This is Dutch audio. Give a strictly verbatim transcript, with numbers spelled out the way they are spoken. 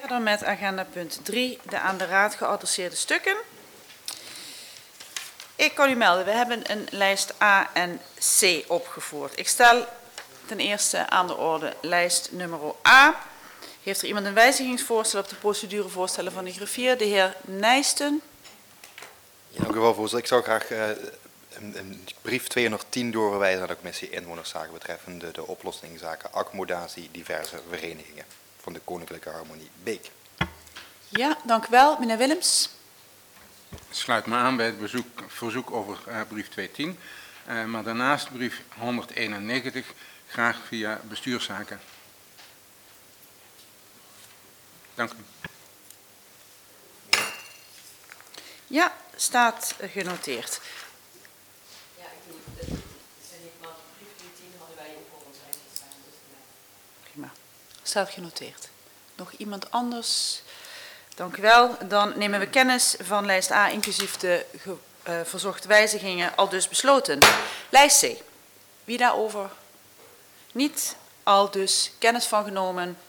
Verder met agenda punt drie, de aan de raad geadresseerde stukken. Ik kan u melden, we hebben een lijst A en C opgevoerd. Ik stel ten eerste aan de orde lijst nummer A. Heeft er iemand een wijzigingsvoorstel op de procedurevoorstellen van de griffier? De heer Nijsten. Ja, dank u wel, voorzitter. Ik zou graag uh, een, een brief tweehonderdtien doorverwijzen naar de commissie inwonerszaken betreffende de oplossing zaken accommodatie diverse verenigingen van de Koninklijke Harmonie Beek. Ja, dank u wel. Meneer Willems. Ik sluit me aan bij het bezoek, verzoek over uh, brief tweehonderdtien, uh, maar daarnaast brief honderdeenennegentig graag via bestuurszaken. Dank u. Ja, staat genoteerd. Ja, ik doe het. Maar brief tweehonderdtien hadden wij ook op ons lijstje staan. Dus prima. Staat genoteerd. Nog iemand anders? Dank u wel. Dan nemen we kennis van lijst A, inclusief de ge, uh, verzochte wijzigingen, al dus besloten. Lijst C. Wie daarover? Niet? Al dus kennis van genomen.